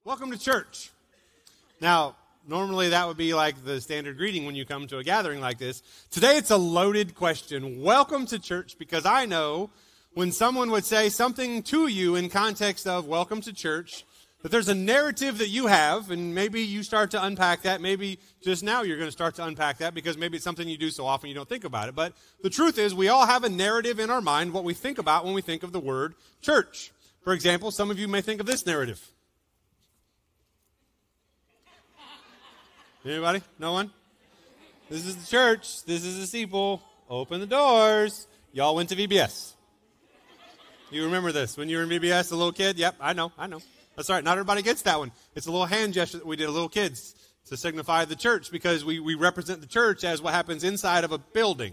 Welcome to church. Now, normally that would be like the standard greeting when you come to a gathering like this. Today it's a loaded question. Welcome to church, because I know when someone would say something to you in context of welcome to church, that there's a narrative that you have, and maybe you start to unpack that. Maybe just now you're going to start to unpack that because maybe it's something you do so often you don't think about it. But the truth is we all have a narrative in our mind, what we think about when we think of the word church. For example, some of you may think of this narrative. Anybody? No one? This is the church. This is the steeple. Open the doors. Y'all went to VBS. You remember this when you were in VBS, a little kid? Yep, I know. That's all right. Not everybody gets that one. It's a little hand gesture that we did as little kids to signify the church, because we represent the church as what happens inside of a building.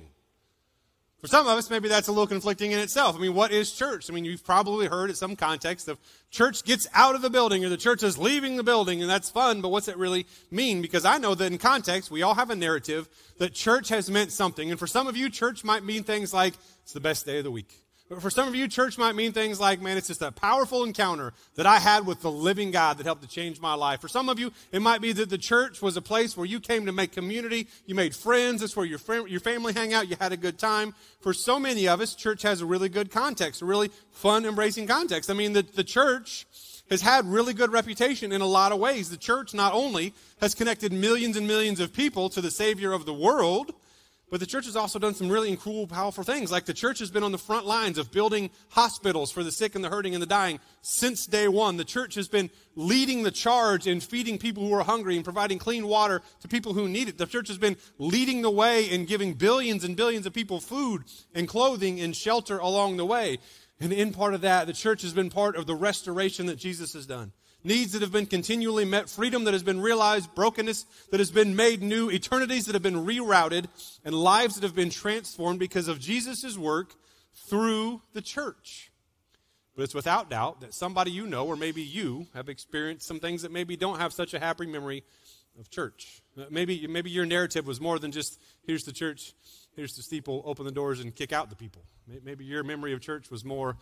For some of us, maybe that's a little conflicting in itself. I mean, what is church? I mean, you've probably heard in some context of church gets out of the building or the church is leaving the building, and that's fun, but what's it really mean? Because I know that in context, we all have a narrative that church has meant something. And for some of you, church might mean things like, it's the best day of the week. But for some of you, church might mean things like, man, it's just a powerful encounter that I had with the living God that helped to change my life. For some of you, it might be that the church was a place where you came to make community, you made friends, it's where your family hang out, you had a good time. For so many of us, church has a really good context, a really fun, embracing context. I mean, the church has had really good reputation in a lot of ways. The church not only has connected millions and millions of people to the Savior of the world, but the church has also done some really cool, powerful things. Like the church has been on the front lines of building hospitals for the sick and the hurting and the dying since day one. The church has been leading the charge in feeding people who are hungry and providing clean water to people who need it. The church has been leading the way in giving billions and billions of people food and clothing and shelter along the way. And in part of that, the church has been part of the restoration that Jesus has done. Needs that have been continually met, freedom that has been realized, brokenness that has been made new, eternities that have been rerouted, and lives that have been transformed because of Jesus' work through the church. But it's without doubt that somebody you know, or maybe you, have experienced some things that maybe don't have such a happy memory of church. Maybe your narrative was more than just, here's the church, here's the steeple, open the doors and kick out the people. Maybe your memory of church was more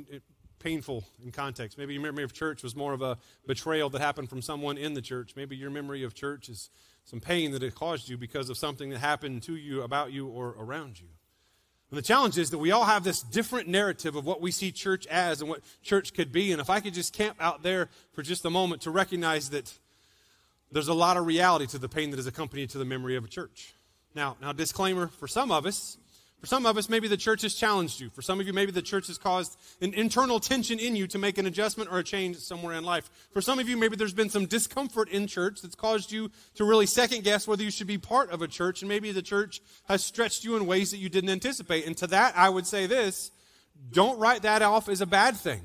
painful in context. Maybe your memory of church was more of a betrayal that happened from someone in the church. Maybe your memory of church is some pain that it caused you because of something that happened to you, about you, or around you. And the challenge is that we all have this different narrative of what we see church as and what church could be. And if I could just camp out there for just a moment to recognize that there's a lot of reality to the pain that is accompanied to the memory of a church. Now, disclaimer, for some of us, maybe the church has challenged you. For some of you, maybe the church has caused an internal tension in you to make an adjustment or a change somewhere in life. For some of you, maybe there's been some discomfort in church that's caused you to really second guess whether you should be part of a church, and maybe the church has stretched you in ways that you didn't anticipate. And to that, I would say this: don't write that off as a bad thing.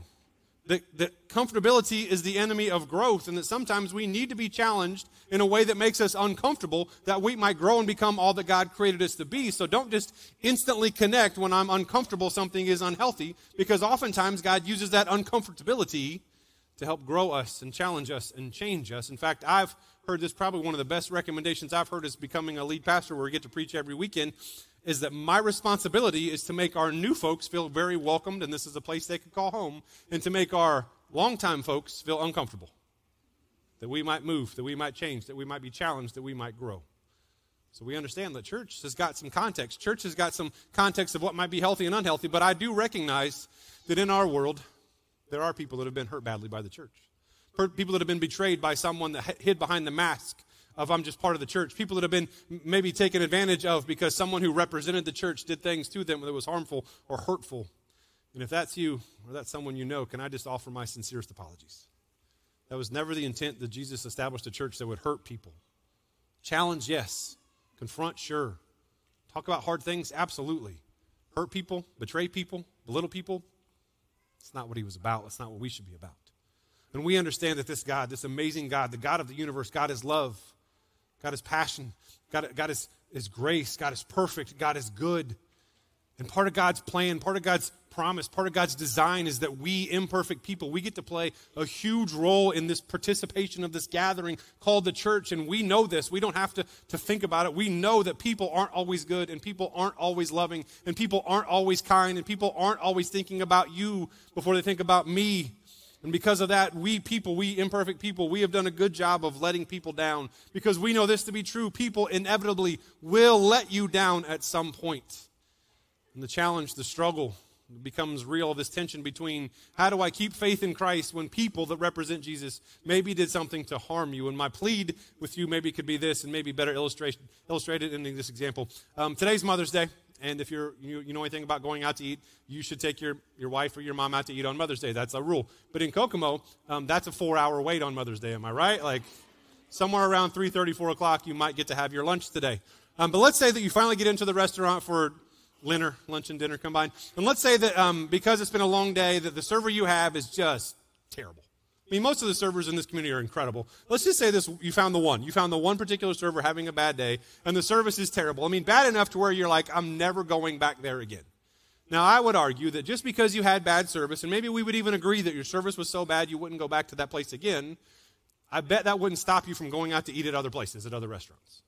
That comfortability is the enemy of growth, and that sometimes we need to be challenged in a way that makes us uncomfortable, that we might grow and become all that God created us to be. So don't just instantly connect when I'm uncomfortable something is unhealthy, because oftentimes God uses that uncomfortability to help grow us and challenge us and change us. In fact, I've heard this, probably one of the best recommendations I've heard is becoming a lead pastor where we get to preach every weekend, is that my responsibility is to make our new folks feel very welcomed, and this is a place they could call home, and to make our longtime folks feel uncomfortable. That we might move, that we might change, that we might be challenged, that we might grow. So we understand that church has got some context. Church has got some context of what might be healthy and unhealthy, but I do recognize that in our world, there are people that have been hurt badly by the church. People that have been betrayed by someone that hid behind the mask of I'm just part of the church. People that have been maybe taken advantage of because someone who represented the church did things to them that was harmful or hurtful. And if that's you or that's someone you know, can I just offer my sincerest apologies? That was never the intent that Jesus established a church that would hurt people. Challenge, yes. Confront, sure. Talk about hard things, absolutely. Hurt people, betray people, belittle people. It's not what he was about. It's not what we should be about. And we understand that this God, this amazing God, the God of the universe, God is love. God is passion. God is grace. God is perfect. God is good. And part of God's plan, part of God's promise, part of God's design is that we imperfect people, we get to play a huge role in this participation of this gathering called the church. And we know this. We don't have to think about it. We know that people aren't always good, and people aren't always loving, and people aren't always kind, and people aren't always thinking about you before they think about me. And because of that, we imperfect people, we have done a good job of letting people down because we know this to be true. People inevitably will let you down at some point. And the challenge, the struggle becomes real, this tension between how do I keep faith in Christ when people that represent Jesus maybe did something to harm you. And my plead with you maybe could be this, and maybe better illustrated in this example. Today's Mother's Day. And if you know anything about going out to eat, you should take your wife or your mom out to eat on Mother's Day. That's a rule. But in Kokomo, that's a 4-hour wait on Mother's Day. Am I right? Like somewhere around 3:30, 4 o'clock, you might get to have your lunch today. But let's say that you finally get into the restaurant for lunch and dinner combined. And let's say that because it's been a long day, that the server you have is just terrible. I mean, most of the servers in this community are incredible. Let's just say this, you found the one. You found the one particular server having a bad day, and the service is terrible. I mean, bad enough to where you're like, I'm never going back there again. Now, I would argue that just because you had bad service, and maybe we would even agree that your service was so bad you wouldn't go back to that place again, I bet that wouldn't stop you from going out to eat at other places, at other restaurants.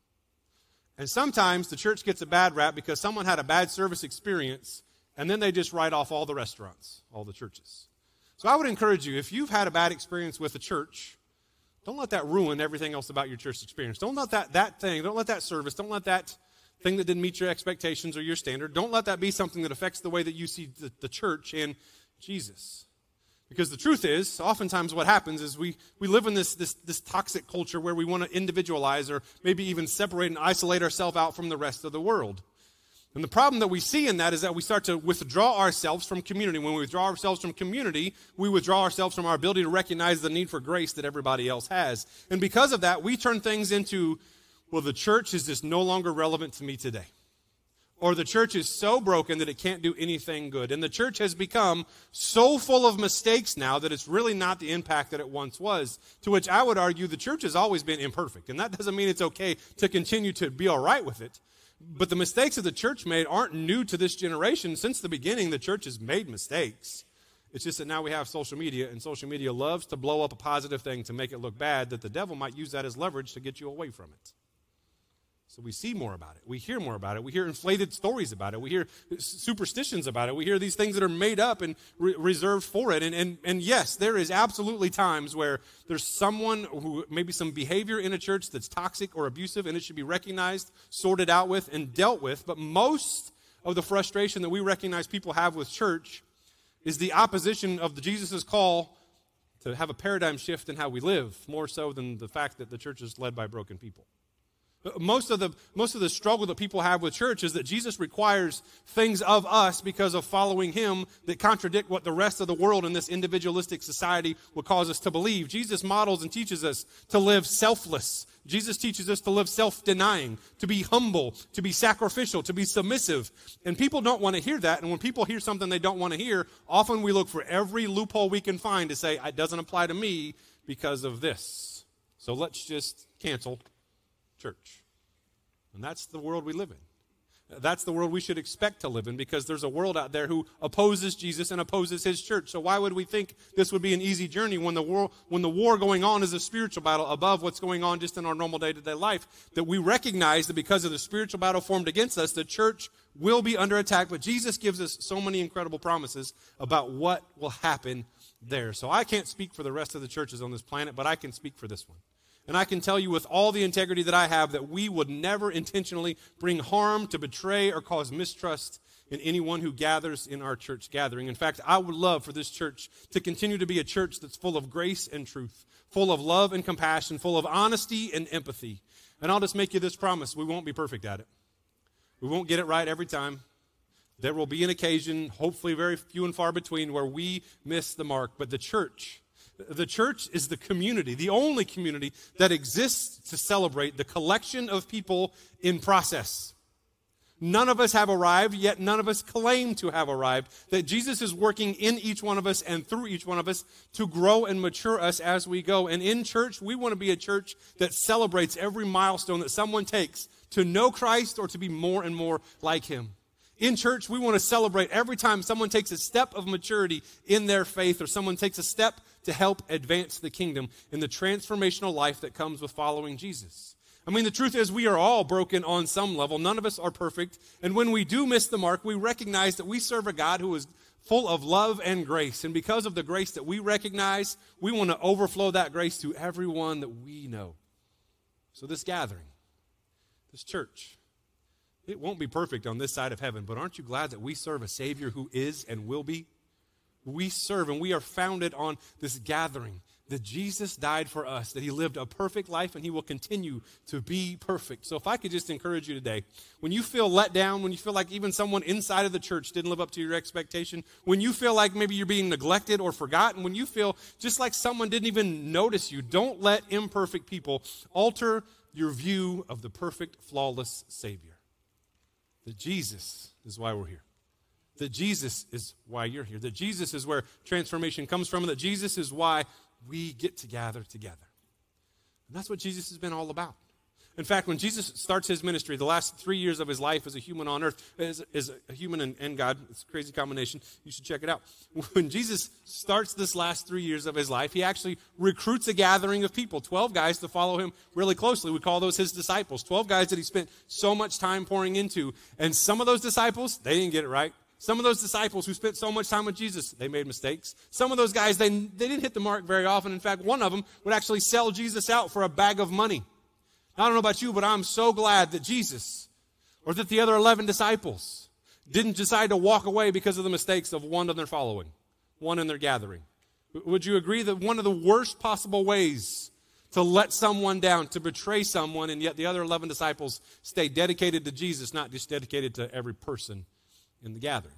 And sometimes the church gets a bad rap because someone had a bad service experience, and then they just write off all the restaurants, all the churches. So I would encourage you, if you've had a bad experience with a church, don't let that ruin everything else about your church experience. Don't let don't let that service, don't let that thing that didn't meet your expectations or your standard, don't let that be something that affects the way that you see the church and Jesus. Because the truth is, oftentimes what happens is we live in this toxic culture where we want to individualize or maybe even separate and isolate ourselves out from the rest of the world. And the problem that we see in that is that we start to withdraw ourselves from community. When we withdraw ourselves from community, we withdraw ourselves from our ability to recognize the need for grace that everybody else has. And because of that, we turn things into, well, the church is just no longer relevant to me today. Or the church is so broken that it can't do anything good. And the church has become so full of mistakes now that it's really not the impact that it once was. To which I would argue the church has always been imperfect. And that doesn't mean it's okay to continue to be all right with it. But the mistakes that the church made aren't new to this generation. Since the beginning, the church has made mistakes. It's just that now we have social media, and social media loves to blow up a positive thing to make it look bad, that the devil might use that as leverage to get you away from it. So we see more about it. We hear more about it. We hear inflated stories about it. We hear superstitions about it. We hear these things that are made up and reserved for it. And yes, there is absolutely times where there's someone who maybe some behavior in a church that's toxic or abusive, and it should be recognized, sorted out with, and dealt with. But most of the frustration that we recognize people have with church is the opposition of Jesus' call to have a paradigm shift in how we live, more so than the fact that the church is led by broken people. Most of the struggle that people have with church is that Jesus requires things of us because of following him that contradict what the rest of the world in this individualistic society will cause us to believe. Jesus models and teaches us to live selfless. Jesus teaches us to live self-denying, to be humble, to be sacrificial, to be submissive. And people don't want to hear that. And when people hear something they don't want to hear, often we look for every loophole we can find to say, it doesn't apply to me because of this. So let's just cancel church. And that's the world we live in. That's the world we should expect to live in, because there's a world out there who opposes Jesus and opposes his church. So why would we think this would be an easy journey when the war going on is a spiritual battle above what's going on just in our normal day-to-day life? That we recognize that because of the spiritual battle formed against us, the church will be under attack. But Jesus gives us so many incredible promises about what will happen there. So I can't speak for the rest of the churches on this planet, but I can speak for this one. And I can tell you with all the integrity that I have that we would never intentionally bring harm, to betray, or cause mistrust in anyone who gathers in our church gathering. In fact, I would love for this church to continue to be a church that's full of grace and truth, full of love and compassion, full of honesty and empathy. And I'll just make you this promise: we won't be perfect at it. We won't get it right every time. There will be an occasion, hopefully very few and far between, where we miss the mark. But the church is the community, the only community that exists to celebrate the collection of people in process. None of us have arrived, yet none of us claim to have arrived. That Jesus is working in each one of us and through each one of us to grow and mature us as we go. And in church, we want to be a church that celebrates every milestone that someone takes to know Christ or to be more and more like him. In church, we want to celebrate every time someone takes a step of maturity in their faith, or someone takes a step to help advance the kingdom in the transformational life that comes with following Jesus. I mean, the truth is we are all broken on some level. None of us are perfect. And when we do miss the mark, we recognize that we serve a God who is full of love and grace. And because of the grace that we recognize, we want to overflow that grace to everyone that we know. So this gathering, this church, it won't be perfect on this side of heaven, but aren't you glad that we serve a Savior who is and will be? We serve and we are founded on this gathering, that Jesus died for us, that he lived a perfect life and he will continue to be perfect. So if I could just encourage you today, when you feel let down, when you feel like even someone inside of the church didn't live up to your expectation, when you feel like maybe you're being neglected or forgotten, when you feel just like someone didn't even notice you, don't let imperfect people alter your view of the perfect, flawless Savior. That Jesus is why we're here. That Jesus is why you're here. That Jesus is where transformation comes from. And that Jesus is why we get to gather together. And that's what Jesus has been all about. In fact, when Jesus starts his ministry, the last 3 years of his life as a human on earth, as a human and God, it's a crazy combination. You should check it out. When Jesus starts this last 3 years of his life, he actually recruits a gathering of people, 12 guys to follow him really closely. We call those his disciples, 12 guys that he spent so much time pouring into. And some of those disciples, they didn't get it right. Some of those disciples who spent so much time with Jesus, they made mistakes. Some of those guys, they didn't hit the mark very often. In fact, one of them would actually sell Jesus out for a bag of money. I don't know about you, but I'm so glad that Jesus, or that the other 11 disciples, didn't decide to walk away because of the mistakes of one in their following, one in their gathering. Would you agree that one of the worst possible ways to let someone down, to betray someone, and yet the other 11 disciples stay dedicated to Jesus, not just dedicated to every person in the gathering?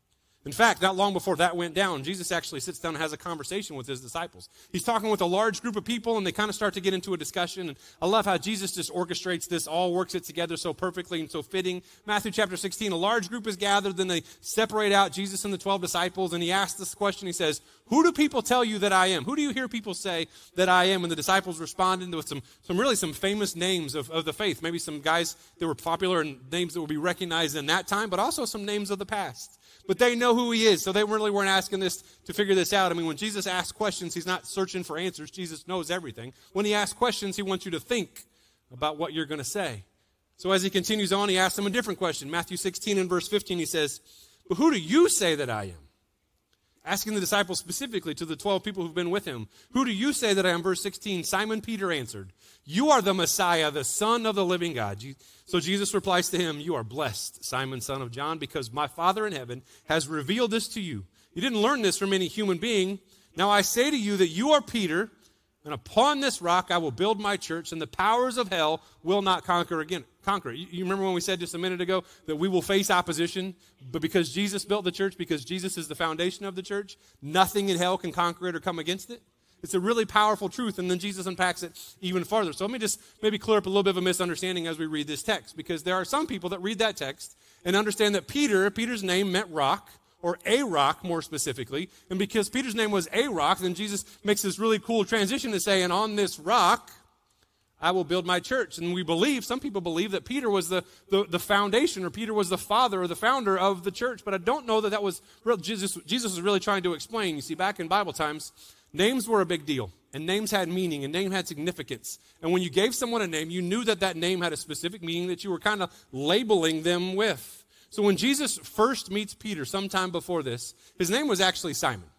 In fact, not long before that went down, Jesus actually sits down and has a conversation with his disciples. He's talking with a large group of people, and they kind of start to get into a discussion. And I love how Jesus just orchestrates this, all works it together so perfectly and so fitting. Matthew chapter 16, a large group is gathered, then they separate out Jesus and the 12 disciples, and he asks this question. He says, "Who do people tell you that I am? Who do you hear people say that I am?" And the disciples responded with some famous names of the faith, maybe some guys that were popular and names that would be recognized in that time, but also some names of the past. But they know who he is, so they really weren't asking this to figure this out. I mean, when Jesus asks questions, he's not searching for answers. Jesus knows everything. When he asks questions, he wants you to think about what you're going to say. So as he continues on, he asks them a different question. Matthew 16 and verse 15, he says, "But who do you say that I am?" Asking the disciples specifically, to the 12 people who've been with him, "Who do you say that I am?" Verse 16, Simon Peter answered, "You are the Messiah, the Son of the living God." So Jesus replies to him, "You are blessed, Simon, son of John, because my Father in heaven has revealed this to you. You didn't learn this from any human being. Now I say to you that you are Peter, and upon this rock I will build my church, and the powers of hell will not conquer it. You remember when we said just a minute ago that we will face opposition, but because Jesus built the church, because Jesus is the foundation of the church, nothing in hell can conquer it or come against it? It's a really powerful truth, and then Jesus unpacks it even farther. So let me just maybe clear up a little bit of a misunderstanding as we read this text, because there are some people that read that text and understand that Peter's name meant rock, or a rock more specifically, and because Peter's name was a rock, then Jesus makes this really cool transition to say, "And on this rock I will build my church." And some people believe that Peter was the foundation, or Peter was the father or the founder of the church. But I don't know that was real. Jesus was really trying to explain. You see, back in Bible times, names were a big deal. And names had meaning, and name had significance. And when you gave someone a name, you knew that name had a specific meaning that you were kind of labeling them with. So when Jesus first meets Peter sometime before this, his name was actually Simon.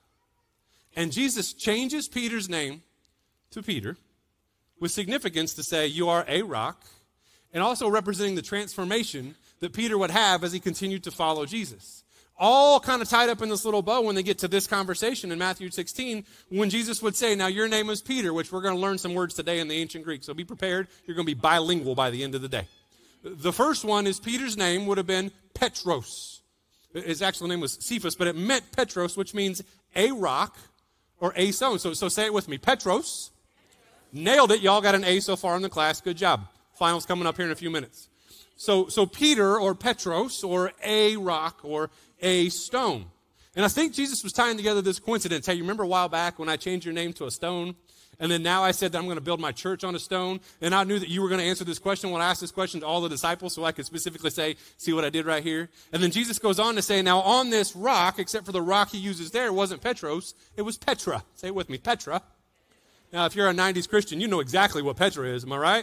And Jesus changes Peter's name to Peter, with significance to say, "You are a rock," and also representing the transformation that Peter would have as he continued to follow Jesus. All kind of tied up in this little bow when they get to this conversation in Matthew 16, when Jesus would say, "Now your name is Peter," which we're going to learn some words today in the ancient Greek, so be prepared. You're going to be bilingual by the end of the day. The first one is Peter's name would have been Petros. His actual name was Cephas, but it meant Petros, which means a rock or a stone. So say it with me. Petros. Nailed it. Y'all got an A so far in the class. Good job. Finals coming up here in a few minutes. So Peter, or Petros, or a rock, or a stone. And I think Jesus was tying together this coincidence. Hey, you remember a while back when I changed your name to a stone? And then now I said that I'm going to build my church on a stone. And I knew that you were going to answer this question when I asked this question to all the disciples, so I could specifically say, "See what I did right here?" And then Jesus goes on to say, "Now on this rock," except for the rock he uses there, wasn't Petros, it was Petra. Say it with me, Petra. Now, if you're a 90s Christian, you know exactly what Petra is. Am I right?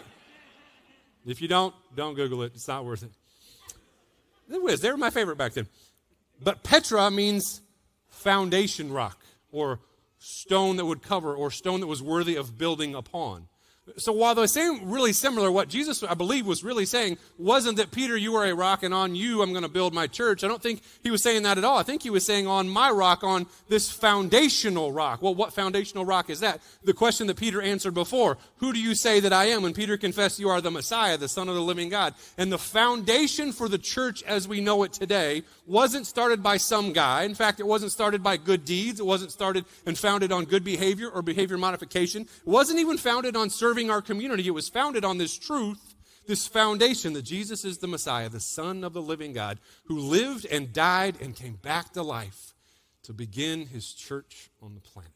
If you don't Google it. It's not worth it. They were my favorite back then. But Petra means foundation rock or stone that would cover or stone that was worthy of building upon. So while they're saying really similar, what Jesus, I believe, was really saying wasn't that, Peter, you are a rock, and on you I'm going to build my church. I don't think he was saying that at all. I think he was saying on my rock, on this foundational rock. Well, what foundational rock is that? The question that Peter answered before. Who do you say that I am? When Peter confessed, you are the Messiah, the Son of the living God. And the foundation for the church as we know it today wasn't started by some guy. In fact, it wasn't started by good deeds. It wasn't started and founded on good behavior or behavior modification. It wasn't even founded on serving our community. It was founded on this truth, this foundation that Jesus is the Messiah, the Son of the living God, who lived and died and came back to life to begin his church on the planet.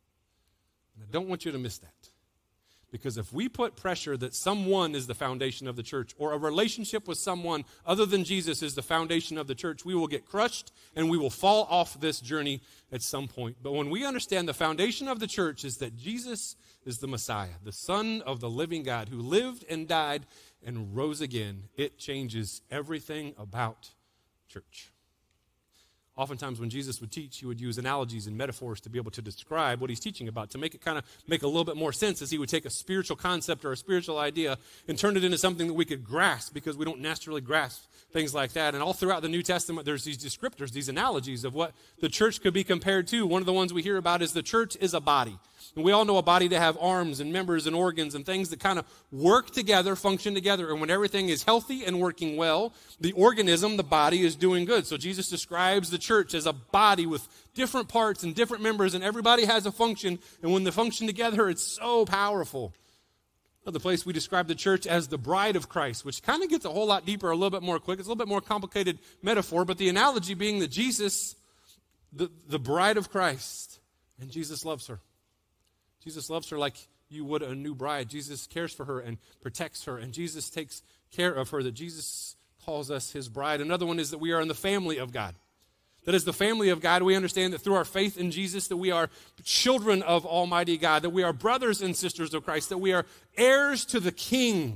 And I don't want you to miss that. Because if we put pressure that someone is the foundation of the church, or a relationship with someone other than Jesus is the foundation of the church, we will get crushed and we will fall off this journey at some point. But when we understand the foundation of the church is that Jesus is the Messiah, the Son of the living God, who lived and died and rose again, it changes everything about church. Oftentimes when Jesus would teach, he would use analogies and metaphors to be able to describe what he's teaching about, to make it kind of make a little bit more sense, as he would take a spiritual concept or a spiritual idea and turn it into something that we could grasp, because we don't naturally grasp things like that. And all throughout the New Testament, there's these descriptors, these analogies of what the church could be compared to. One of the ones we hear about is the church is a body. And we all know a body to have arms and members and organs and things that kind of work together, function together. And when everything is healthy and working well, the organism, the body, is doing good. So Jesus describes the church as a body with different parts and different members, and everybody has a function. And when they function together, it's so powerful. Another place we describe the church as the bride of Christ, which kind of gets a whole lot deeper, a little bit more quick. It's a little bit more complicated metaphor, but the analogy being that Jesus, the bride of Christ, and Jesus loves her. Jesus loves her like you would a new bride. Jesus cares for her and protects her, and Jesus takes care of her, that Jesus calls us his bride. Another one is that we are in the family of God. That as the family of God, we understand that through our faith in Jesus, that we are children of Almighty God, that we are brothers and sisters of Christ, that we are heirs to the King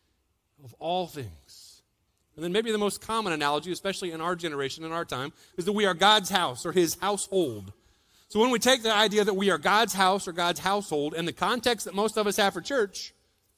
of all things. And then maybe the most common analogy, especially in our generation, in our time, is that we are God's house or his household. So when we take the idea that we are God's house or God's household, and the context that most of us have for church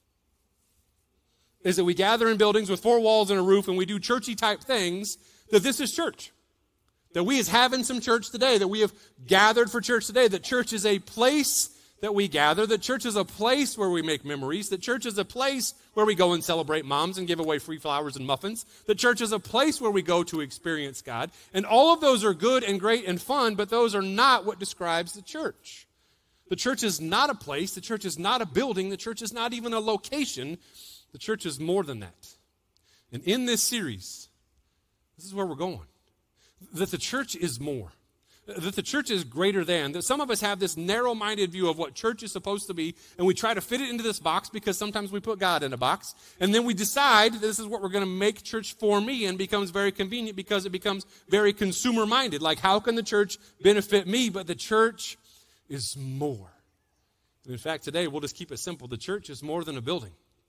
is that we gather in buildings with four walls and a roof and we do churchy type things, that this is church. That we is having some church today, that we have gathered for church today, that church is a place that we gather, that church is a place where we make memories, that church is a place where we go and celebrate moms and give away free flowers and muffins, that church is a place where we go to experience God. And all of those are good and great and fun, but those are not what describes the church. The church is not a place, the church is not a building, the church is not even a location. The church is more than that. And in this series, this is where we're going. That the church is more. That the church is greater than. That some of us have this narrow-minded view of what church is supposed to be, and we try to fit it into this box because sometimes we put God in a box, and then we decide this is what we're going to make church for me, and becomes very convenient because it becomes very consumer-minded. Like, how can the church benefit me? But the church is more. And in fact, today we'll just keep it simple. The church is more than a building.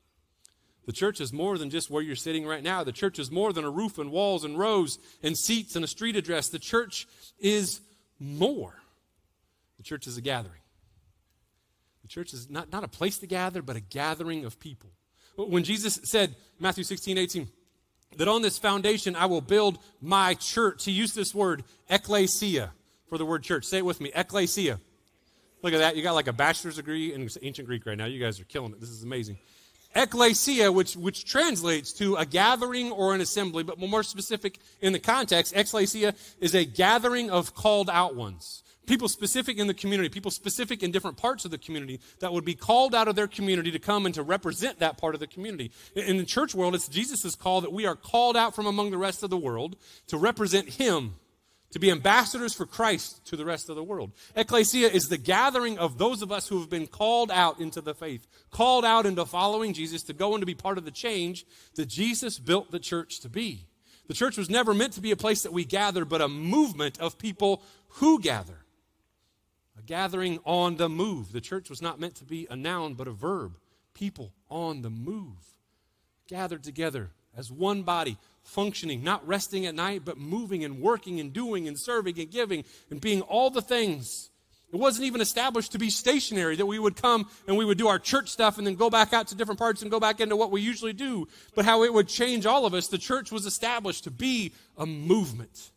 The church is more than just where you're sitting right now. The church is more than a roof and walls and rows and seats and a street address. The church is more. The church is a gathering. The church is not a place to gather, but a gathering of people. When Jesus said, Matthew 16:18, that on this foundation I will build my church, he used this word, ekklesia, for the word church. Say it with me, ekklesia. Look at that. You got like a bachelor's degree in ancient Greek right now. You guys are killing it. This is amazing. Ekklesia, which translates to a gathering or an assembly, but more specific in the context, ekklesia is a gathering of called out ones. People specific in the community, people specific in different parts of the community that would be called out of their community to come and to represent that part of the community. In the church world, it's Jesus' call that we are called out from among the rest of the world to represent him, to be ambassadors for Christ to the rest of the world. Ekklesia is the gathering of those of us who have been called out into the faith, called out into following Jesus, to go and to be part of the change that Jesus built the church to be. The church was never meant to be a place that we gather, but a movement of people who gather. A gathering on the move. The church was not meant to be a noun, but a verb. People on the move. Gathered together as one body, functioning, not resting at night, but moving and working and doing and serving and giving and being all the things. It wasn't even established to be stationary, that we would come and we would do our church stuff and then go back out to different parts and go back into what we usually do, but how it would change all of us. The church was established to be a movement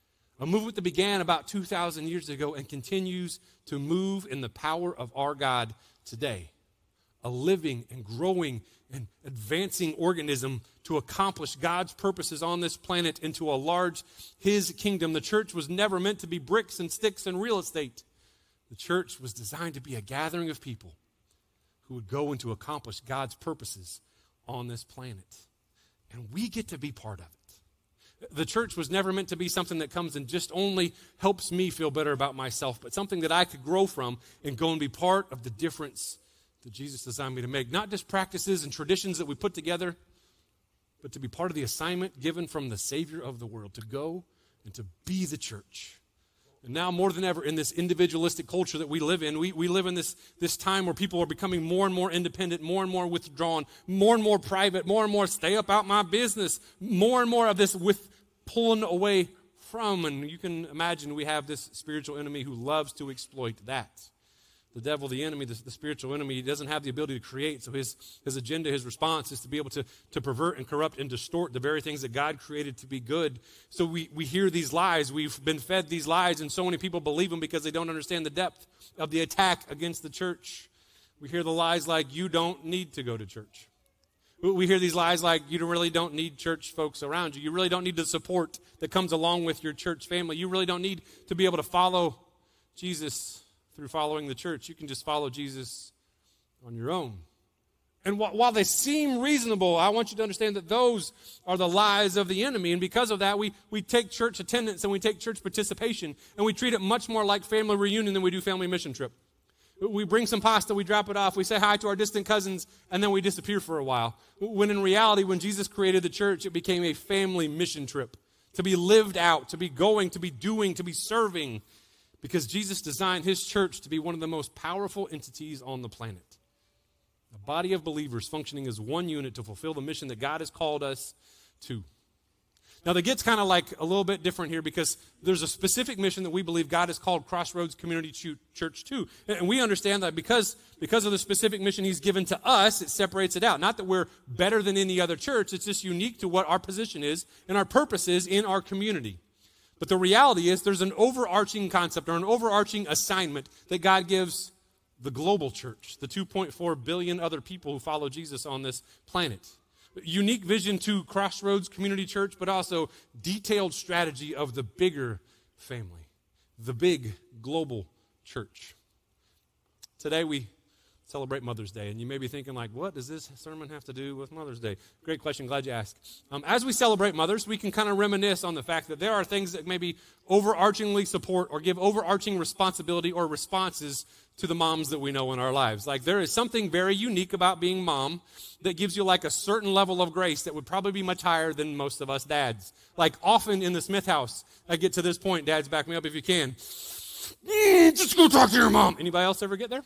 that began about 2,000 years ago and continues to move in the power of our God today. A living and growing and advancing organism to accomplish God's purposes on this planet into a large His kingdom. The church was never meant to be bricks and sticks and real estate. The church was designed to be a gathering of people who would go and to accomplish God's purposes on this planet. And we get to be part of it. The church was never meant to be something that comes and just only helps me feel better about myself, but something that I could grow from and go and be part of the difference that Jesus designed me to make. Not just practices and traditions that we put together, but to be part of the assignment given from the Savior of the world, to go and to be the church. And now more than ever in this individualistic culture that we live in, we live in this time where people are becoming more and more independent, more and more withdrawn, more and more private, more and more stay up out my business, more and more of this with pulling away from. And you can imagine we have this spiritual enemy who loves to exploit that. The devil, the enemy, the spiritual enemy, he doesn't have the ability to create. So his agenda, his response is to be able to pervert and corrupt and distort the very things that God created to be good. So we hear these lies. We've been fed these lies, and so many people believe them because they don't understand the depth of the attack against the church. We hear the lies like, you don't need to go to church. We hear these lies like, you really don't need church folks around you. You really don't need the support that comes along with your church family. You really don't need to be able to follow Jesus through following the church. You can just follow Jesus on your own. And while they seem reasonable, I want you to understand that those are the lies of the enemy. And because of that, we take church attendance and we take church participation and we treat it much more like family reunion than we do family mission trip. We bring some pasta, we drop it off, we say hi to our distant cousins, and then we disappear for a while. When in reality, when Jesus created the church, it became a family mission trip to be lived out, to be going, to be doing, to be serving. Because Jesus designed His church to be one of the most powerful entities on the planet. A body of believers functioning as one unit to fulfill the mission that God has called us to. Now, that gets kind of like a little bit different here because there's a specific mission that we believe God has called Crossroads Community Church to. And we understand that because of the specific mission He's given to us, it separates it out. Not that we're better than any other church. It's just unique to what our position is and our purpose is in our community. But the reality is there's an overarching concept or an overarching assignment that God gives the global church, the 2.4 billion other people who follow Jesus on this planet. Unique vision to Crossroads Community Church, but also detailed strategy of the bigger family, the big global church. Today we celebrate Mother's Day, and you may be thinking like, what does this sermon have to do with Mother's Day? Great question, glad you asked. As we celebrate mothers, we can kind of reminisce on the fact that there are things that maybe overarchingly support or give overarching responsibility or responses to the moms that we know in our lives. Like there is something very unique about being mom that gives you like a certain level of grace that would probably be much higher than most of us dads. Like often in the Smith house, I get to this point, dads, back me up if you can. Just go talk to your mom. Anybody else ever get there?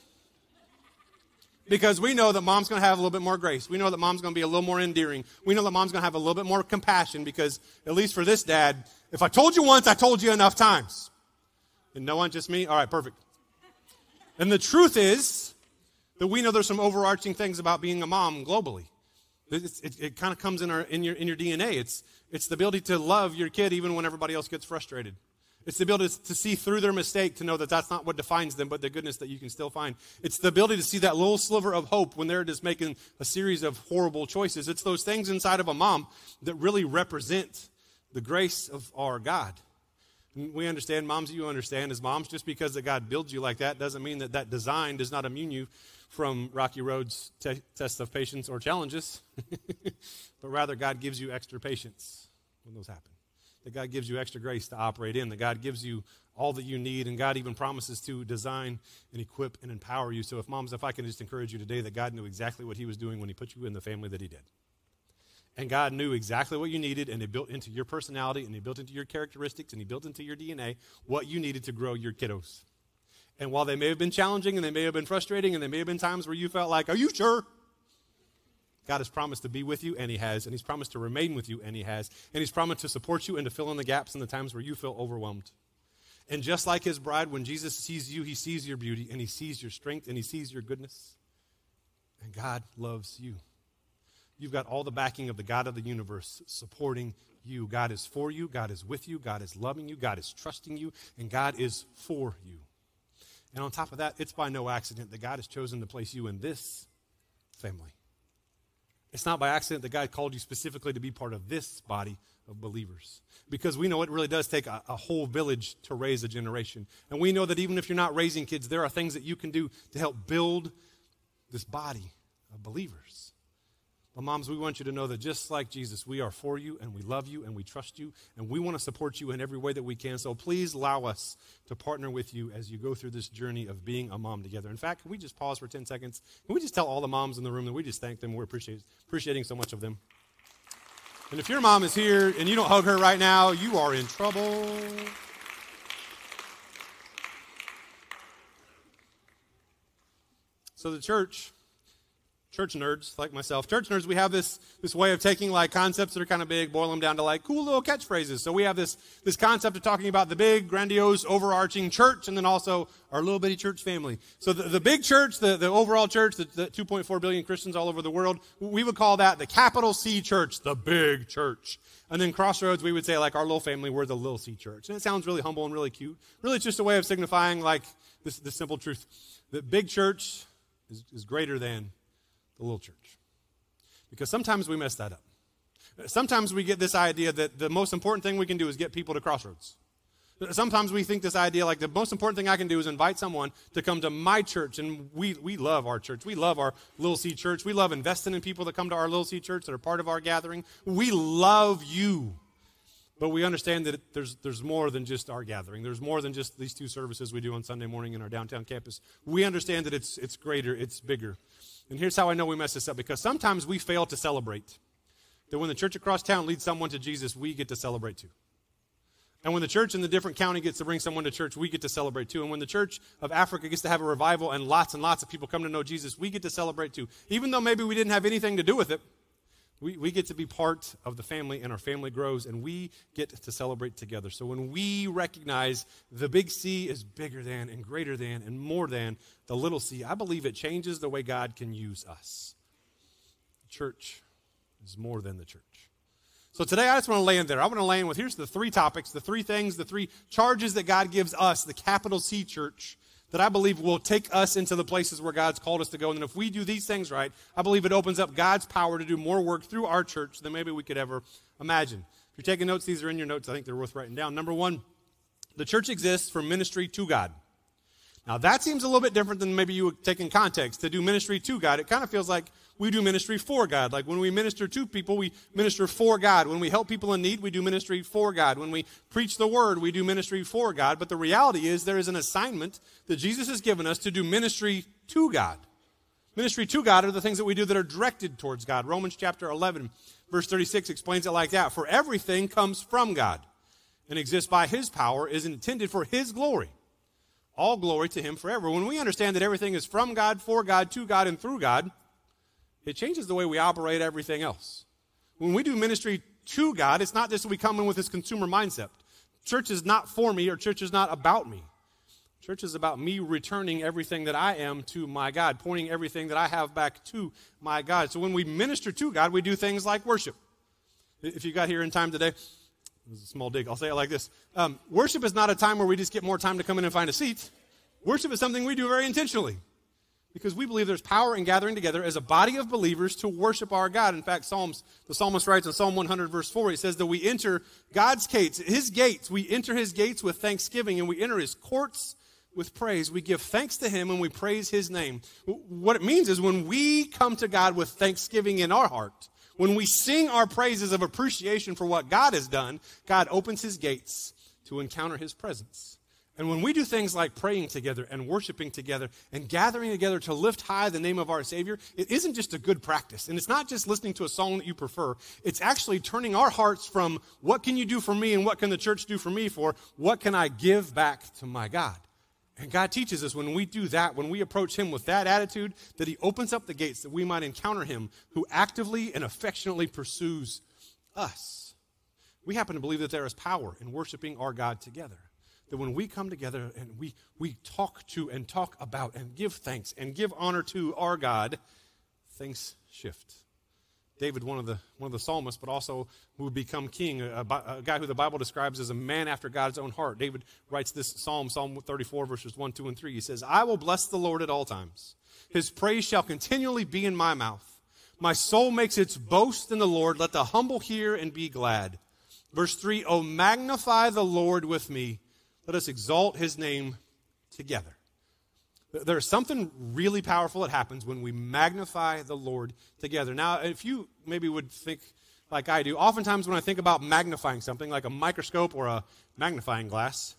Because we know that mom's going to have a little bit more grace. We know that mom's going to be a little more endearing. We know that mom's going to have a little bit more compassion because, at least for this dad, if I told you once, I told you enough times. And no one, just me? All right, perfect. And the truth is that we know there's some overarching things about being a mom globally. It kind of comes in your DNA. It's the ability to love your kid even when everybody else gets frustrated. It's the ability to see through their mistake, to know that that's not what defines them, but the goodness that you can still find. It's the ability to see that little sliver of hope when they're just making a series of horrible choices. It's those things inside of a mom that really represent the grace of our God. And we understand, moms, you understand, as moms, just because that God builds you like that doesn't mean that design does not immune you from rocky roads, tests of patience, or challenges. But rather, God gives you extra patience when those happen. That God gives you extra grace to operate in, that God gives you all that you need, and God even promises to design and equip and empower you. So moms, if I can just encourage you today that God knew exactly what He was doing when He put you in the family that He did. And God knew exactly what you needed, and He built into your personality, and He built into your characteristics, and He built into your DNA what you needed to grow your kiddos. And while they may have been challenging, and they may have been frustrating, and there may have been times where you felt like, are you sure? God has promised to be with you, and he has, and he's promised to remain with you, and he has, and he's promised to support you and to fill in the gaps in the times where you feel overwhelmed. And just like his bride, when Jesus sees you, he sees your beauty, and he sees your strength, and he sees your goodness. And God loves you. You've got all the backing of the God of the universe supporting you. God is for you. God is with you. God is loving you. God is trusting you. And God is for you. And on top of that, it's by no accident that God has chosen to place you in this family. It's not by accident that God called you specifically to be part of this body of believers. Because we know it really does take a whole village to raise a generation. And we know that even if you're not raising kids, there are things that you can do to help build this body of believers. But moms, we want you to know that just like Jesus, we are for you, and we love you, and we trust you, and we want to support you in every way that we can. So please allow us to partner with you as you go through this journey of being a mom together. In fact, can we just pause for 10 seconds? Can we just tell all the moms in the room that we just thank them? We're appreciating so much of them. And if your mom is here and you don't hug her right now, you are in trouble. So the church nerds like myself, church nerds, we have this way of taking like concepts that are kind of big, boil them down to like cool little catchphrases. So we have this concept of talking about the big, grandiose, overarching church, and then also our little bitty church family. So the big church, the overall church, the 2.4 billion Christians all over the world, we would call that the capital C church, the big church. And then Crossroads, we would say like our little family, we're the little C church. And it sounds really humble and really cute. Really, it's just a way of signifying like this simple truth. The big church is greater than the little church. Because sometimes we mess that up. Sometimes we get this idea that the most important thing we can do is get people to Crossroads. Sometimes we think this idea like the most important thing I can do is invite someone to come to my church, and we love our church. We love our Little C church. We love investing in people that come to our Little C church that are part of our gathering. We love you. But we understand that there's more than just our gathering. There's more than just these 2 services we do on Sunday morning in our downtown campus. We understand that it's greater, it's bigger. And here's how I know we mess this up, because sometimes we fail to celebrate. That when the church across town leads someone to Jesus, we get to celebrate too. And when the church in the different county gets to bring someone to church, we get to celebrate too. And when the church of Africa gets to have a revival and lots of people come to know Jesus, we get to celebrate too. Even though maybe we didn't have anything to do with it, we get to be part of the family, and our family grows, and we get to celebrate together. So when we recognize the big C is bigger than and greater than and more than the little c, I believe it changes the way God can use us. The church is more than the church. So today I just want to land there. I want to land with, here's the 3 topics, the 3 things, the 3 charges that God gives us, the capital C church, that I believe will take us into the places where God's called us to go. And if we do these things right, I believe it opens up God's power to do more work through our church than maybe we could ever imagine. If you're taking notes, these are in your notes. I think they're worth writing down. Number 1, the church exists for ministry to God. Now, that seems a little bit different than maybe you would take in context. To do ministry to God, it kind of feels like we do ministry for God. Like when we minister to people, we minister for God. When we help people in need, we do ministry for God. When we preach the word, we do ministry for God. But the reality is there is an assignment that Jesus has given us to do ministry to God. Ministry to God are the things that we do that are directed towards God. Romans chapter 11, verse 36 explains it like that. For everything comes from God and exists by his power, is intended for his glory. All glory to him forever. When we understand that everything is from God, for God, to God, and through God, it changes the way we operate everything else. When we do ministry to God, it's not just that we come in with this consumer mindset. Church is not for me, or church is not about me. Church is about me returning everything that I am to my God, pointing everything that I have back to my God. So when we minister to God, we do things like worship. If you got here in time today, this is a small dig, I'll say it like this. Worship is not a time where we just get more time to come in and find a seat. Worship is something we do very intentionally, because we believe there's power in gathering together as a body of believers to worship our God. In fact, the psalmist writes in Psalm 100, verse 4, he says that we enter God's gates, his gates. We enter his gates with thanksgiving, and we enter his courts with praise. We give thanks to him, and we praise his name. What it means is when we come to God with thanksgiving in our heart, when we sing our praises of appreciation for what God has done, God opens his gates to encounter his presence. And when we do things like praying together and worshiping together and gathering together to lift high the name of our Savior, it isn't just a good practice. And it's not just listening to a song that you prefer. It's actually turning our hearts from what can you do for me and what can the church do for me for what can I give back to my God. And God teaches us when we do that, when we approach him with that attitude, that he opens up the gates that we might encounter him who actively and affectionately pursues us. We happen to believe that there is power in worshiping our God together. That when we come together and we talk to and talk about and give thanks and give honor to our God, things shift. David, one of the psalmists, but also who would become king, a guy who the Bible describes as a man after God's own heart. David writes this psalm, Psalm 34, verses 1, 2, and 3. He says, I will bless the Lord at all times. His praise shall continually be in my mouth. My soul makes its boast in the Lord. Let the humble hear and be glad. Verse 3, O magnify the Lord with me. Let us exalt his name together. There's something really powerful that happens when we magnify the Lord together. Now, if you maybe would think like I do, oftentimes when I think about magnifying something like a microscope or a magnifying glass,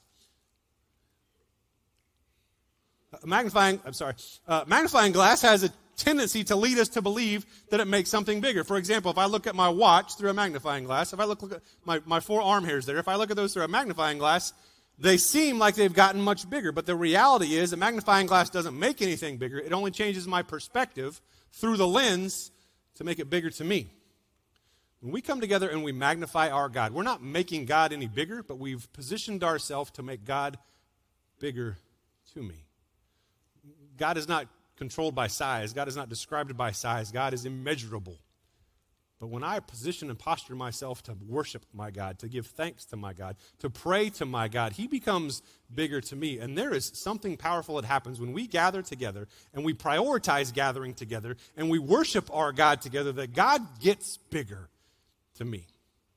magnifying glass has a tendency to lead us to believe that it makes something bigger. For example, if I look at my watch through a magnifying glass, if I look at my 4 arm hairs there, if I look at those through a magnifying glass, they seem like they've gotten much bigger, but the reality is a magnifying glass doesn't make anything bigger. It only changes my perspective through the lens to make it bigger to me. When we come together and we magnify our God, we're not making God any bigger, but we've positioned ourselves to make God bigger to me. God is not controlled by size. God is not described by size. God is immeasurable. But when I position and posture myself to worship my God, to give thanks to my God, to pray to my God, he becomes bigger to me. And there is something powerful that happens when we gather together and we prioritize gathering together and we worship our God together, that God gets bigger to me.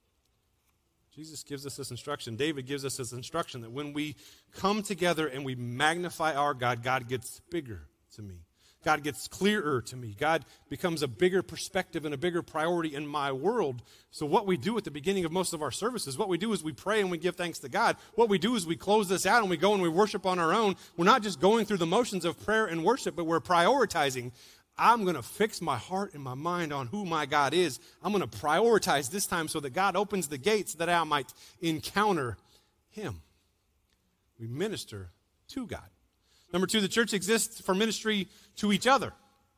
Jesus gives us this instruction. David gives us this instruction that when we come together and we magnify our God, God gets bigger to me. God gets clearer to me. God becomes a bigger perspective and a bigger priority in my world. So what we do at the beginning of most of our services, what we do is we pray and we give thanks to God. What we do is we close this out and we go and we worship on our own. We're not just going through the motions of prayer and worship, but we're prioritizing. I'm going to fix my heart and my mind on who my God is. I'm going to prioritize this time so that God opens the gates that I might encounter him. We minister to God. Number 2, the church exists for ministry to each other.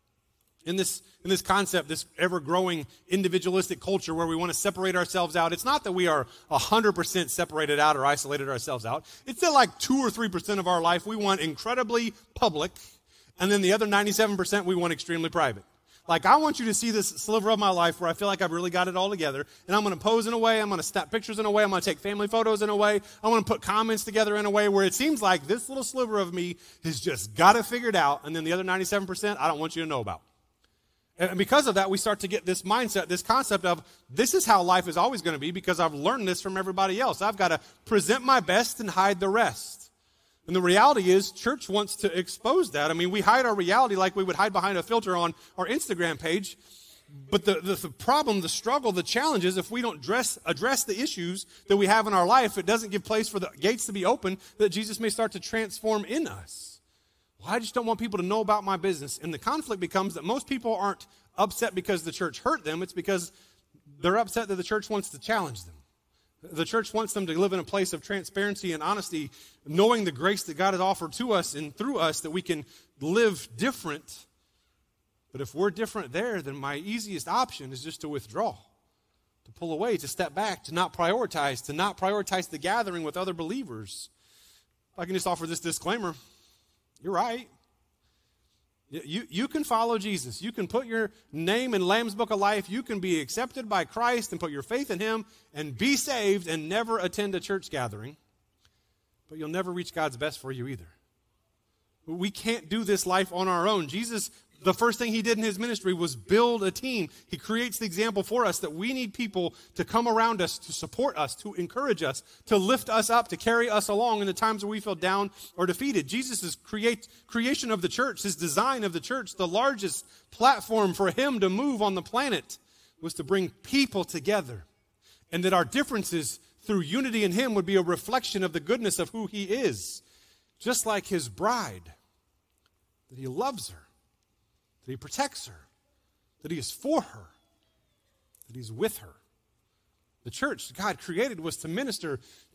In this concept, this ever-growing individualistic culture where we want to separate ourselves out, it's not that we are 100% separated out or isolated ourselves out. It's that like 2 or 3% of our life we want incredibly public, and then the other 97% we want extremely private. Like, I want you to see this sliver of my life where I feel like I've really got it all together, and I'm going to pose in a way, I'm going to snap pictures in a way, I'm going to take family photos in a way, I'm going to put comments together in a way where it seems like this little sliver of me has just got it figured out, and then the other 97% I don't want you to know about. And because of that, we start to get this mindset, this concept of this is how life is always going to be because I've learned this from everybody else. I've got to present my best and hide the rest. And the reality is, church wants to expose that. I mean, we hide our reality like we would hide behind a filter on our Instagram page. But the problem, the struggle, the challenge is if we don't address the issues that we have in our life, it doesn't give place for the gates to be open that Jesus may start to transform in us. Well, I just don't want people to know about my business. And the conflict becomes that most people aren't upset because the church hurt them. It's because they're upset that the church wants to challenge them. The church wants them to live in a place of transparency and honesty, knowing the grace that God has offered to us and through us that we can live different. But if we're different there, then my easiest option is just to withdraw, to pull away, to step back, to not prioritize the gathering with other believers. If I can just offer this disclaimer, you're right. You can follow Jesus. You can put your name in Lamb's Book of Life. You can be accepted by Christ and put your faith in him and be saved and never attend a church gathering. But you'll never reach God's best for you either. We can't do this life on our own. Jesus, the first thing he did in his ministry was build a team. He creates the example for us that we need people to come around us, to support us, to encourage us, to lift us up, to carry us along in the times where we feel down or defeated. Jesus' creation of the church, his design of the church, the largest platform for him to move on the planet was to bring people together. And that our differences through unity in him would be a reflection of the goodness of who he is. Just like his bride, that he loves her, that he protects her, that he is for her, that he's with her. The church God created was to minister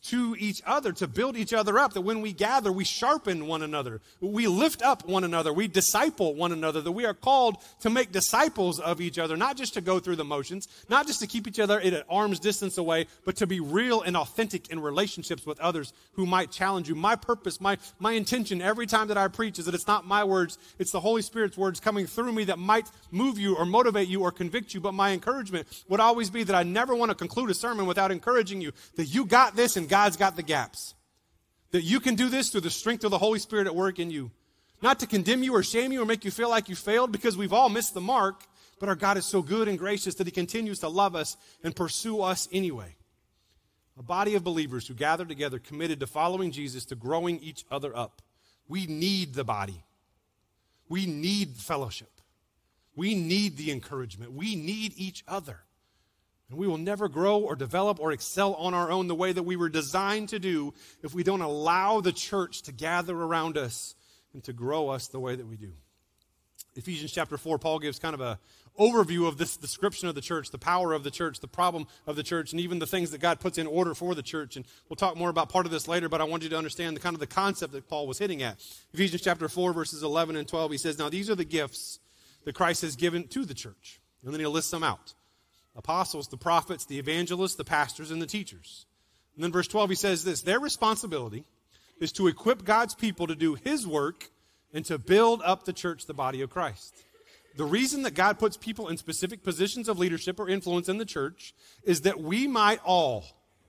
to each other, to build each other up, that when we gather, we sharpen one another. We lift up one another. We disciple one another, that we are called to make disciples of each other, not just to go through the motions, not just to keep each other at arm's distance away, but to be real and authentic in relationships with others who might challenge you. My purpose, my intention every time that I preach is that it's not my words, it's the Holy Spirit's words coming through me that might move you or motivate you or convict you, but my encouragement would always be that I never want to conclude a sermon without encouraging you that you got this and God's got the gaps. That you can do this through the strength of the Holy Spirit at work in you. Not to condemn you or shame you or make you feel like you failed, because we've all missed the mark, but our God is so good and gracious that he continues to love us and pursue us anyway. A body of believers who gather together committed to following Jesus, to growing each other up. We need the body. We need fellowship. We need the encouragement. We need each other. And we will never grow or develop or excel on our own the way that we were designed to do if we don't allow the church to gather around us and to grow us the way that we do. Ephesians chapter 4, Paul gives kind of an overview of this description of the church, the power of the church, the problem of the church, and even the things that God puts in order for the church. And we'll talk more about part of this later, but I want you to understand the concept that Paul was hitting at. Ephesians chapter 4, verses 11 and 12, he says, "Now these are the gifts that Christ has given to the church." And then he'll list them out. Apostles, the prophets, the evangelists, the pastors, and the teachers. And then verse 12, he says this: "Their responsibility is to equip God's people to do his work and to build up the church, the body of Christ." The reason that God puts people in specific positions of leadership or influence in the church is that we might all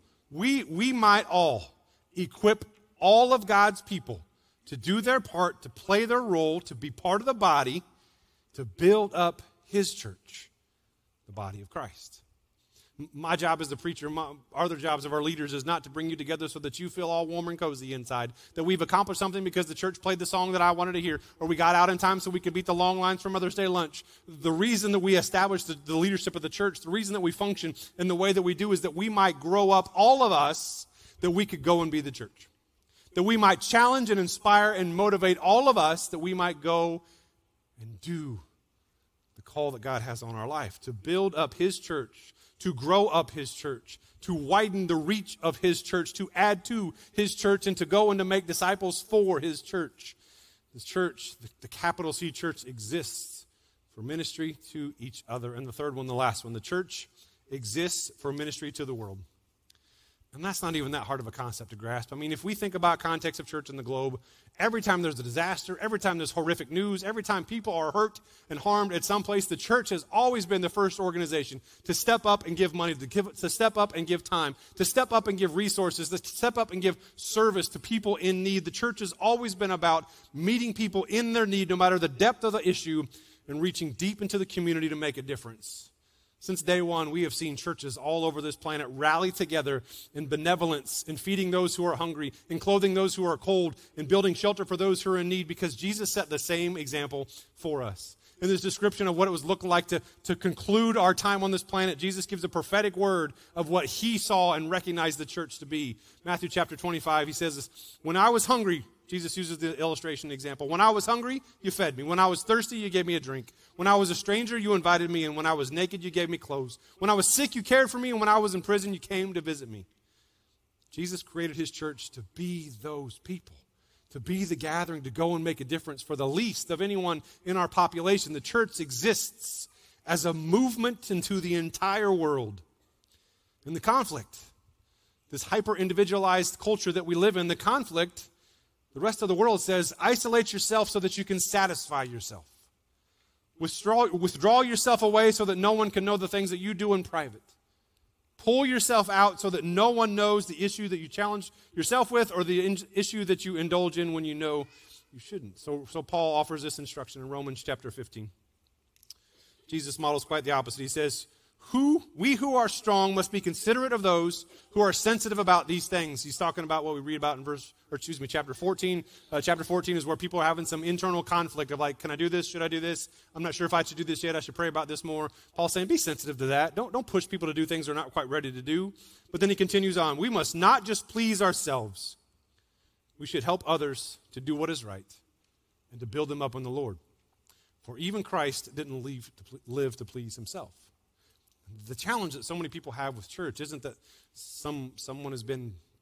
equip all of God's people to do their part, to play their role, to be part of the body, to build up his church, the body of Christ. My job as the preacher, other jobs of our leaders, is not to bring you together so that you feel all warm and cozy inside, that we've accomplished something because the church played the song that I wanted to hear, or we got out in time so we could beat the long lines for Mother's Day lunch. The reason that we established the leadership of the church, the reason that we function in the way that we do, is that we might grow up, all of us, that we could go and be the church. That we might challenge and inspire and motivate all of us, that we might go and do the call that God has on our life, to build up his church, to grow up his church, to widen the reach of his church, to add to his church, and to go and to make disciples for his church. This church, the capital C church, exists for ministry to each other. And the third one, the last one, the church exists for ministry to the world. And that's not even that hard of a concept to grasp. I mean, if we think about context of church in the globe, every time there's a disaster, every time there's horrific news, every time people are hurt and harmed at some place, the church has always been the first organization to step up and give money, to step up and give time, to step up and give resources, to step up and give service to people in need. The church has always been about meeting people in their need, no matter the depth of the issue, and reaching deep into the community to make a difference. Since day one, we have seen churches all over this planet rally together in benevolence, in feeding those who are hungry, in clothing those who are cold, in building shelter for those who are in need, because Jesus set the same example for us. In this description of what it was looking like to conclude our time on this planet, Jesus gives a prophetic word of what he saw and recognized the church to be. Matthew chapter 25, he says this: "When I was hungry," Jesus uses the illustration example, "when I was hungry, you fed me. When I was thirsty, you gave me a drink. When I was a stranger, you invited me. And when I was naked, you gave me clothes. When I was sick, you cared for me. And when I was in prison, you came to visit me." Jesus created his church to be those people, to be the gathering, to go and make a difference for the least of anyone in our population. The church exists as a movement into the entire world. In the conflict, this hyper-individualized culture that we live in, the conflict, the rest of the world says, isolate yourself so that you can satisfy yourself. Withdraw yourself away so that no one can know the things that you do in private. Pull yourself out so that no one knows the issue that you challenge yourself with, or the issue that you indulge in when you know you shouldn't. So Paul offers this instruction in Romans chapter 15. Jesus models quite the opposite. He says, we who are strong must be considerate of those who are sensitive about these things. He's talking about what we read about in chapter 14. Chapter 14 is where people are having some internal conflict of like, can I do this? Should I do this? I'm not sure if I should do this yet. I should pray about this more. Paul's saying, be sensitive to that. Don't push people to do things they're not quite ready to do. But then he continues on. We must not just please ourselves. We should help others to do what is right and to build them up in the Lord. For even Christ didn't live to please himself. The challenge that so many people have with church isn't that someone has been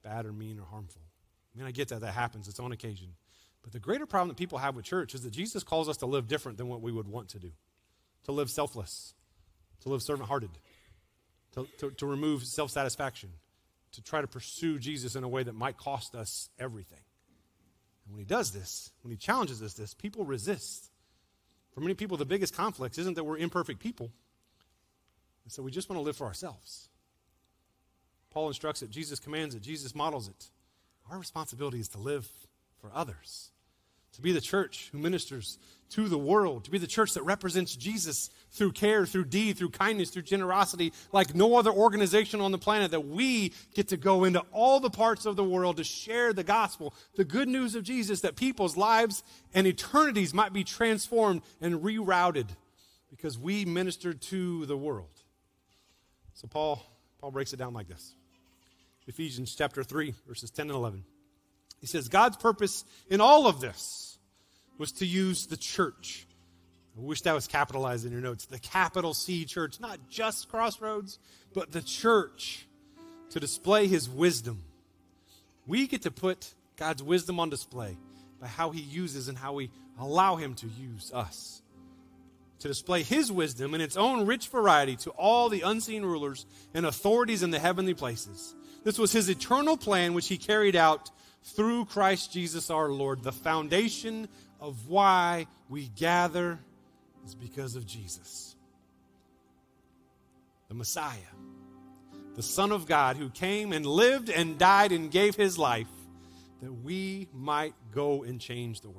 bad or mean or harmful. I mean, I get that happens. It's on occasion. But the greater problem that people have with church is that Jesus calls us to live different than what we would want to do. To live selfless, to live servant-hearted, to remove self-satisfaction, to try to pursue Jesus in a way that might cost us everything. And when he does this, when he challenges us this, people resist. For many people, the biggest conflict isn't that we're imperfect people. And so we just want to live for ourselves. Paul instructs it, Jesus commands it, Jesus models it. Our responsibility is to live for others, to be the church who ministers to the world, to be the church that represents Jesus through care, through deed, through kindness, through generosity, like no other organization on the planet, that we get to go into all the parts of the world to share the gospel, the good news of Jesus, that people's lives and eternities might be transformed and rerouted because we minister to the world. So Paul breaks it down like this. Ephesians chapter 3, verses 10 and 11. He says, God's purpose in all of this was to use the church. I wish that was capitalized in your notes. The capital C church, not just Crossroads, but the church, to display his wisdom. We get to put God's wisdom on display by how he uses and how we allow him to use us. To display his wisdom in its own rich variety to all the unseen rulers and authorities in the heavenly places. This was his eternal plan, which he carried out through Christ Jesus our Lord. The foundation of why we gather is because of Jesus, the Messiah, the Son of God, who came and lived and died and gave his life that we might go and change the world.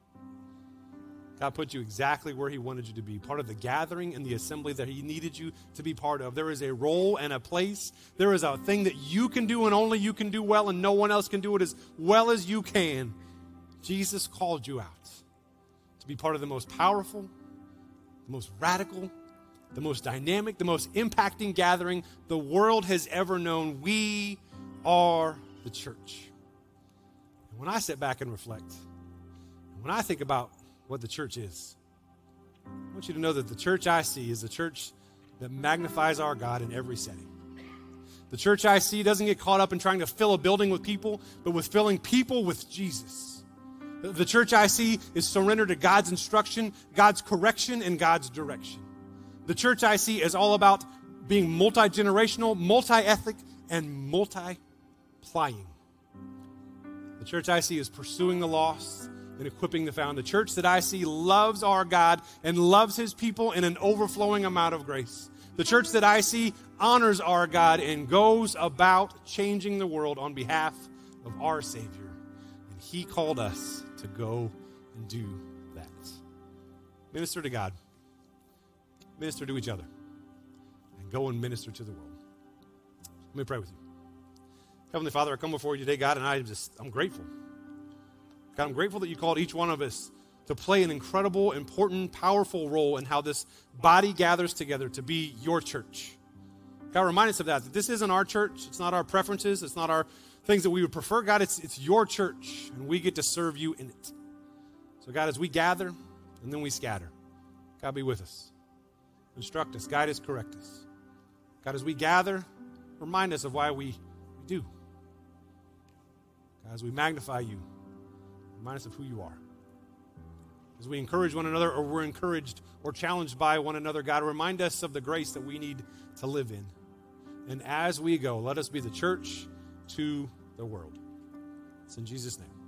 God put you exactly where he wanted you to be, part of the gathering and the assembly that he needed you to be part of. There is a role and a place. There is a thing that you can do and only you can do well, and no one else can do it as well as you can. Jesus called you out to be part of the most powerful, the most radical, the most dynamic, the most impacting gathering the world has ever known. We are the church. And when I sit back and reflect, when I think about what the church is, I want you to know that the church I see is a church that magnifies our God in every setting. The church I see doesn't get caught up in trying to fill a building with people, but with filling people with Jesus. The church I see is surrendered to God's instruction, God's correction, and God's direction. The church I see is all about being multi-generational, multi-ethnic, and multiplying. The church I see is pursuing the lost and equipping the found. The church that I see loves our God and loves his people in an overflowing amount of grace. The church that I see honors our God and goes about changing the world on behalf of our Savior. And he called us to go and do that. Minister to God. Minister to each other. And go and minister to the world. Let me pray with you. Heavenly Father, I come before you today, God, and I'm grateful. God, I'm grateful that you called each one of us to play an incredible, important, powerful role in how this body gathers together to be your church. God, remind us of that this isn't our church. It's not our preferences. It's not our things that we would prefer. God, it's your church, and we get to serve you in it. So, God, as we gather and then we scatter, God, be with us. Instruct us, guide us, correct us. God, as we gather, remind us of why we do. God, as we magnify you, remind us of who you are. As we encourage one another, or we're encouraged or challenged by one another, God, remind us of the grace that we need to live in. And as we go, let us be the church to the world. It's in Jesus' name.